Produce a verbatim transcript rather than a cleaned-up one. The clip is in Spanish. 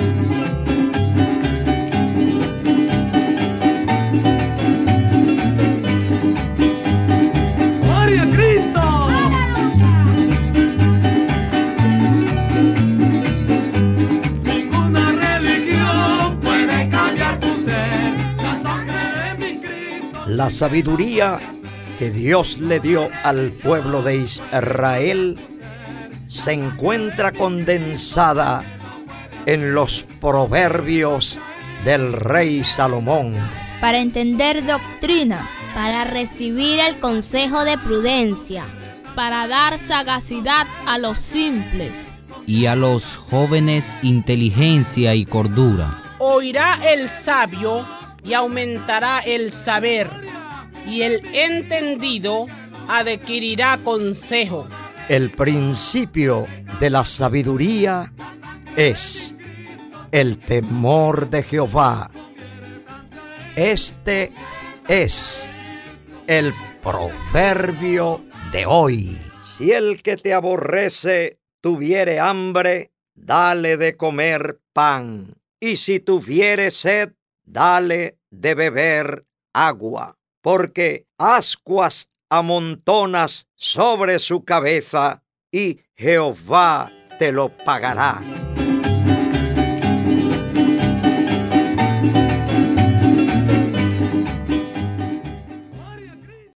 La sabiduría que Dios le dio al pueblo de Israel se encuentra condensada en los proverbios del rey Salomón. Para entender doctrina, para recibir el consejo de prudencia, para dar sagacidad a los simples, y a los jóvenes inteligencia y cordura. Oirá el sabio y aumentará el saber, y el entendido adquirirá consejo. El principio de la sabiduría es el temor de Jehová. Este es el proverbio de hoy. Si el que te aborrece tuviere hambre, dale de comer pan, y si tuviere sed, dale de beber agua, porque ascuas amontonas sobre su cabeza, y Jehová te lo pagará.